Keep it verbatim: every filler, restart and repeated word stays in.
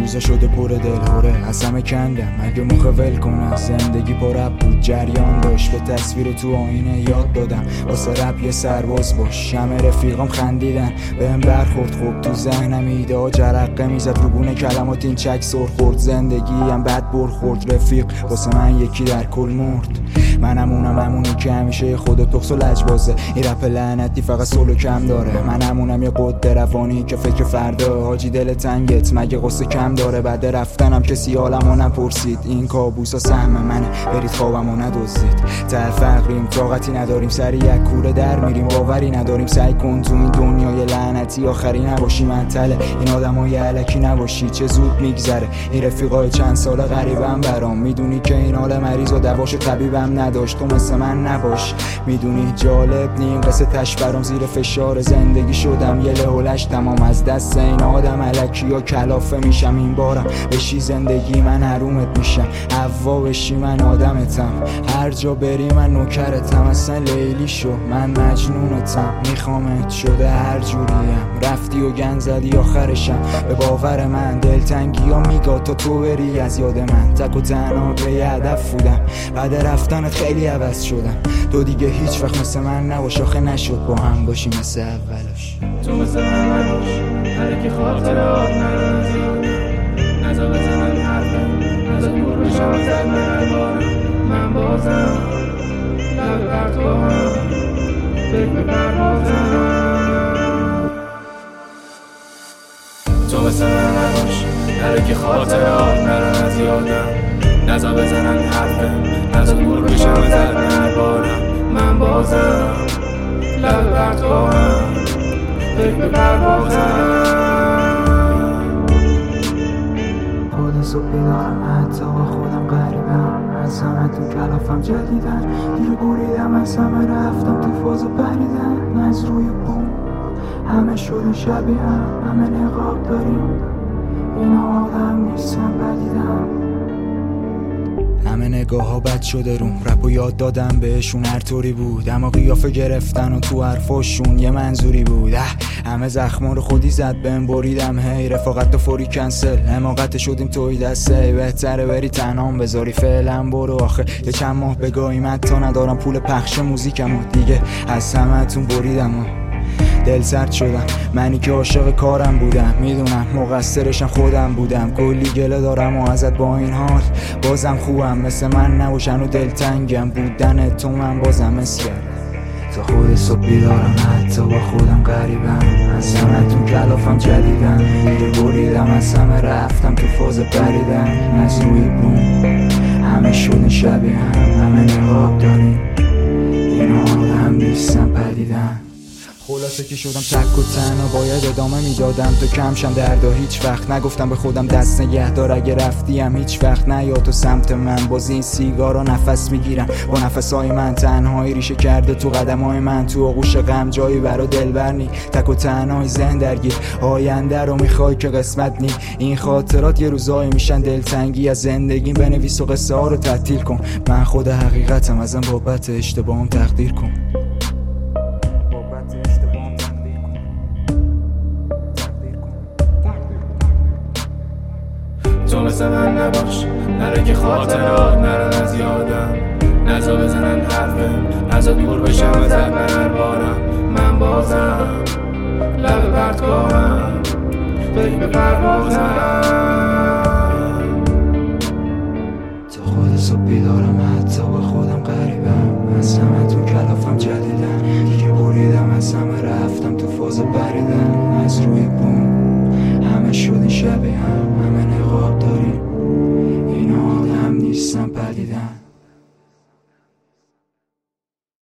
روزا شده پر دلهوره، از همه کندم مگه مخ ول کنم. زندگی پر رپ بود جریان داشت، به تصویر تو آینه یاد دادم واسه رپ یه سرباز باش. همه رفیقام خندیدن بهم برخورد، خوب تو ذهنم ایده ها جرقه میزد، رو گونه کلمات این چک سر خورد. زندگی هم بد برخورد، رفیق واسه من یکی در کل مرد. منم اونم همونی که همیشه خود تخص و لجبازه، این رپ لعنتی فقط سولو کم داره. من همونم یه قد روانی که فکر فردا، حاجی دل تنگت مگه قصه کم داره. بعد رفتنم کسی حالمو نپرسید، این کابوسا سهم منه برید خوابمو ندزدید. ته فقریم طاقتی نداریم، سری یک کوره در میریم باوری نداریم. سعی کن تو این دنیای لعنتی آخری نباشی، منطله این آدمای الکی نباشی. چه زود میگذره این رفیقای چند ساله غریبم برام، میدونی که این حال مریض و دواش طبیبم نداشت، تو مثل من نباش. میدونی جالب نیم قصه تش برام، زیر فشار زندگی شدم یه لهولش تمام. از دست این آدم الکی و کلافه میشم، این بارم بشی زندگی من حرومت میشم. حوا بشی من آدمتم، هر جا بری من نوکرتم. اصلا لیلی شو من مجنونتم، میخوامت شده هر جوریم. رفتی و گن زدی آخرشم، به باور من دلتنگی ها میگا تا تو بری از یاد من. تک و تنها به یه هدف بودم، بعد رفتنت خیلی عوض شدم. تو دیگه هیچ وقت مثل من نباش، آخه نشد با هم باشی مثل اولش. تو مثل من نباش، هر کی خاطرات نرن از یادم. نزا بزنن حرفم، نزا دور بشم از در من بارم. من بازم لب پرتگاهم، فکر به پروازم. تو مثل من نباش، هر کی خاطرات نرن از یادم. نزا بزنن حرفم، نزا دور بشم از در من بارم. من بازم لب پرتگاهم، فکر به پروازم. خود صبح بیدارم حتی با خودم غریبم، از همه تو کلافم جدیدن. دیر بریدم از همه رفتم تو فاز پریدن. از روی بوم همه شده شبیه هم، همه نقاب داریم این آدم نیستم بدیدم. همه نگاه ها بد شده روم، رپ و یاد دادم بهشون هر طوری بود، اما قیافه گرفتن و تو حرفاشون یه منظوری بود. اه همه زخما رو خودی زد بهم بریدم، هی رفاقت و فوری کنسل، حماقت شدیم توی دسته. بهتره بری تنهام بذاری فعلا برو، آخه یه چند ماه بگاهیم حتی ندارم پول پخش موزیکم و دیگه از همه تون بریدم و دل سرد شدم. منی که عاشق کارم بودم، میدونم مقصرشم خودم بودم. کلی گله دارم و ازت با این حال بازم خوبم، مثل من نباشن و دلتنگم بودن تو من بازم اس کردم. تا خود صبح بیدارم حتی با خودم غریبم، از همه تون کلافم جدیدم. دیر بریدم از همه رفتم تو فاز پریدن. از روی بوم همه شدن شبیه هم، همه نقاب داریم این آدم نیستم پدیدن. خلاصه که شدم تک و تنها، باید ادامه میدادم تو کمشم دردا. هیچ وقت نگفتم به خودم دست نگه دار، اگه رفتیم هیچ وقت نیا تو سمت من. باز این سیگارا نفس میگیرم با نفسهای من، تنهایی ریشه کرده تو قدمهای من. تو آغوش غم جایی برا دلبر نی، تک و تنهایی ذهن درگیر. آینده رو میخوای که قسمت نی، این خاطرات یه روزایی میشن دلتنگی. از زندگی بنویس و قصه ها رو تعطیل کن. من خود حقیقتم، ازم بابت اشتباهم تقدیر کن. تو مثل من نباش، هر کی خاطرات نرن از یادم. نزا بزنن حرفم، نزا دور بشم از من بارم. من بازم لب پرتگاهم، فکر به پروازم. تا خود صبح بیدارم حتی با خودم غریبم، از همه تو کلافم جدیدن. دیگه بریدم از همه رفتم تو فاز پریدن.